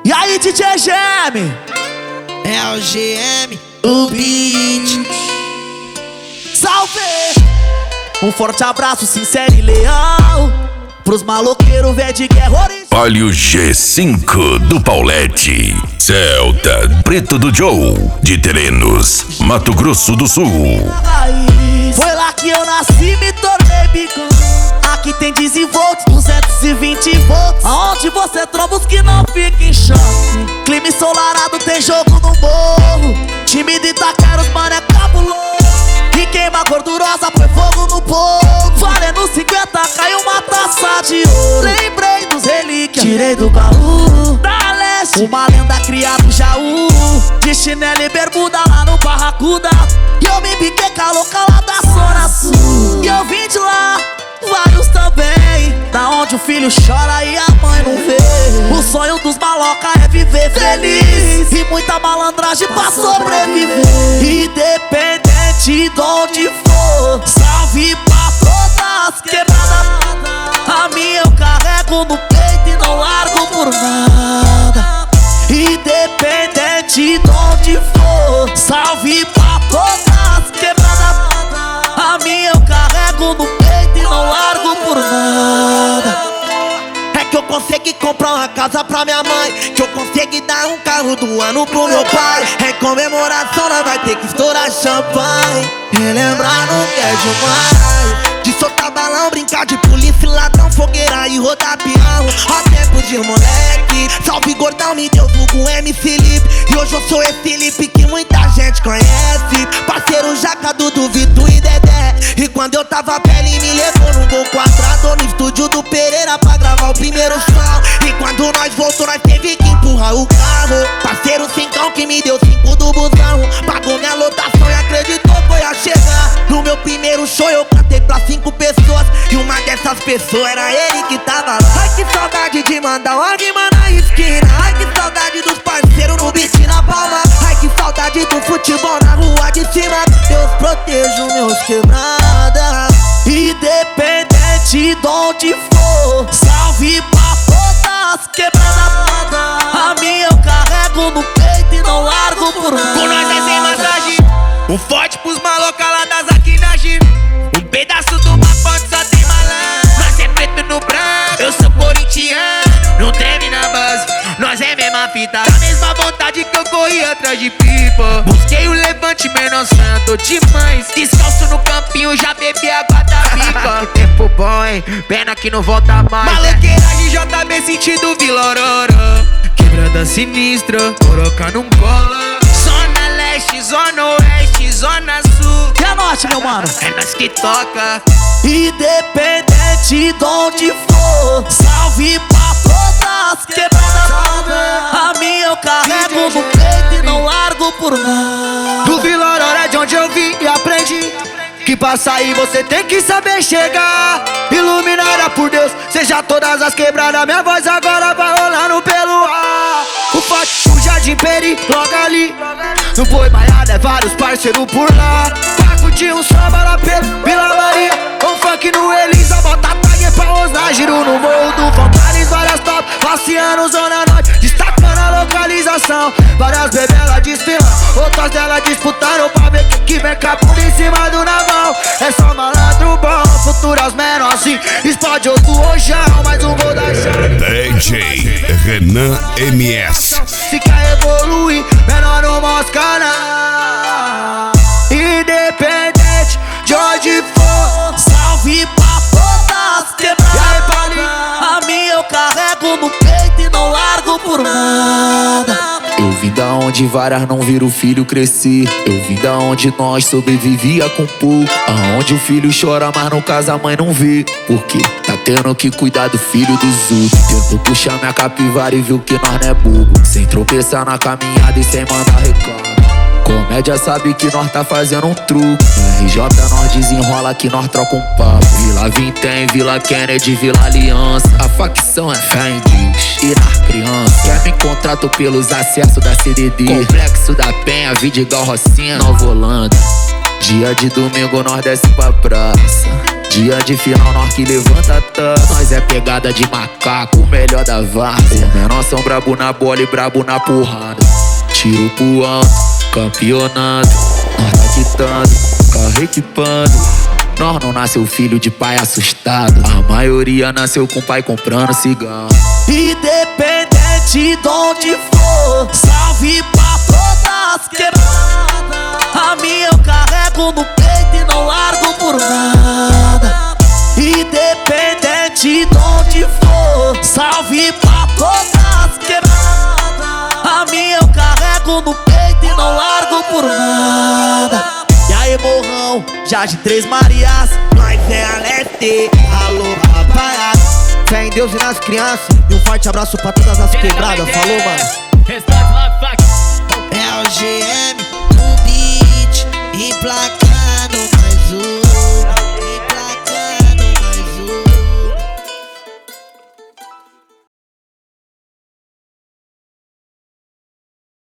E aí, DJ GM? É o GM, o beat. Salve! Um forte abraço sincero e leal pros maloqueiros velho de guerra original. Olha o G5 do Paulette, Celta Preto do Joe, de Terenos, Mato Grosso do Sul. Foi lá que eu nasci, me tornei bicão. Aqui tem 10 volts, 220 volts, aonde você tromba os que não ficam em choque. Clima ensolarado, tem jogo no morro. Time de Itaquera, os mano é cabuloso. E queima gordurosa, põe fogo no povo. Valendo 50, caiu uma taça de ouro. Lembrei dos relíquias, tirei do baú da leste, uma lenda criada no Jaú. De chinelo e bermuda lá no Barracuda. E eu me biquei com a louca lá da Zona Sul. E eu vim de lá, vários também, da onde o filho chora e a mãe não vê. O sonho dos maloca é viver feliz e muita malandragem pra sobreviver. Independente de onde for, salve pra todas quebradas. A minha eu carrego no peito e não largo por nada. Independente de onde for, salve pra todas quebradas. A minha eu carrego no peito e não largo por nada. É que eu consegui comprar uma casa pra minha mãe, que eu consegui dar um carro do ano pro meu pai. Em comemoração nós vai ter que estourar champanhe, relembrar não quer demais. De soltar balão, brincar de polícia, ladrão, fogueira e rodar peão. Ó tempo de moleque, salve gordão, me deu vulgo MC Lipe. E hoje eu sou esse Lipe que muita gente conhece. Parceiro Jaca, Dudu, Vitor e Dedé. E quando eu tava pele me levou no gol quadrado no estúdio do Pereira pra gravar o primeiro som. E quando nós voltou nós teve que empurrar o carro. Parceiro Cincão que me deu 5 do busão, pagou minha lotação e acreditou que eu ia chegar. No meu primeiro show eu cantei pra 5 pessoas e uma dessas pessoas era ele que tava lá. Ai que saudade de mandar uma rima na esquina. Ai que saudade dos parceiros no beat na palma. Ai que saudade do futebol na rua de cima. Deus proteja os meus quebrada. Independente de onde for, salve pra todas quebradas. A minha eu carrego no peito e não largo por nada. Com nós é sem massagem, um forte pros maloca lá das aquinagem. Um pedaço do mapa onde só tem malandro. Nós é preto no branco, eu sou corintiano. Não treme na base, nós é mesma fita. Da mesma vontade que eu corri atrás de pipa. Busquei o levante, menor santo demais. Descalço no campinho, já bebi água da pipa. Que tempo bom, hein? Pena que não volta mais. Maloqueiragem JB sentido Vila Aurora. Quebrada sinistra, coroca não cola. Zona Leste, Zona Oeste, Zona Sul. E a norte, meu mano? É nós que toca. Independente de onde for, salve pra todas quebradas. A minha eu carrego no peito e não largo por nada. Do Vila Aurora é de onde eu vim e aprendi que pra sair você tem que saber chegar. Iluminada por Deus, seja todas as quebradas. Minha voz agora vai rolando pelo ar. O forte, o Jardim Peri, logo ali. No Boi Maiada é vários parceiros por lá. Pra curtir um samba lá pelo Vila Maria. Um funk no Elisa, bota tag pra osar. Giro no morro do Fontanes, várias top. Passeando Zona Norte, destacando a localização. Várias bebelas desfilando, outras delas disputando pra ver quem que vem com a bunda em cima do navão. É só malandro bom, futuras menorzinhas. Explode outro rojão, mais um gol da chave. DJ Renan MS. Se quer evoluir, menor não mosca não. Independente de onde for, salve pra todas quebradas. A minha eu carrego no peito e não largo por nada. Eu vim da onde várias não viram o filho crescer. Eu vim da onde nós sobrevivia com pouco. Aonde o filho chora, mas no caso a mãe não vê. Porque tá tendo que cuidar do filho dos outros. Tentou puxar minha capivara e viu que nós não é bobo. Sem tropeçar na caminhada e sem mandar recado. Comédia sabe que nós tá fazendo um truque. No RJ nós desenrola que nós troca um papo. Vila Vintém, Vila Kennedy, Vila Aliança. A facção é fé em Deus e nas crianças. Quer me contrato pelos acessos da CDD. Complexo da Penha, Vidigal, Rocinha, Nova Holanda. Dia de domingo nós desce pra praça. Dia de final nós que levanta a taça. Nós é pegada de macaco, o melhor da várzea. Menor são brabo na bola e brabo na porrada. Tiro pro alto, campeonato. Nós tá quitando, carro equipando. Nós não nasceu filho de pai assustado. A maioria nasceu com pai comprando cigarro. Independente de onde for, salve pra todas quebradas. A minha eu carrego no peito e não largo por nada. Independente de onde for, salve pra todas quebradas. A minha eu carrego no peito e não largo por nada. E aí, morrão, já de Três Marias, Nós é a Leste, alô rapaziada. Fé em Deus e nas crianças. E um forte abraço pra todas as quebradas. Falou, mano. É o GM, o beat, emplacado.